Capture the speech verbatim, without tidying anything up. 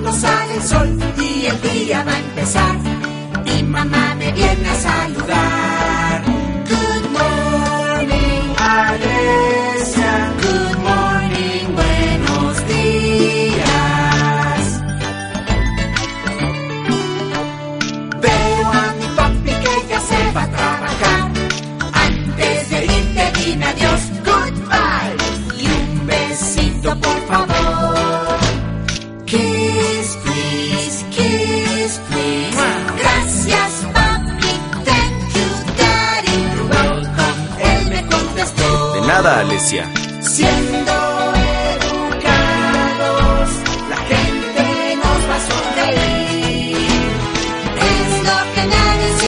no sale el sol y el día va a empezar. Mi mamá me viene a saludar. Good morning, Alesia. Good morning, buenos días. Veo a mi papi que ya se va a trabajar. Antes de irte dime adiós, goodbye. Y un besito por favor. Kiss, please, kiss, please. Gracias, papi, thank you, daddy. You're welcome, él me contestó. De nada, Alesia. Siempre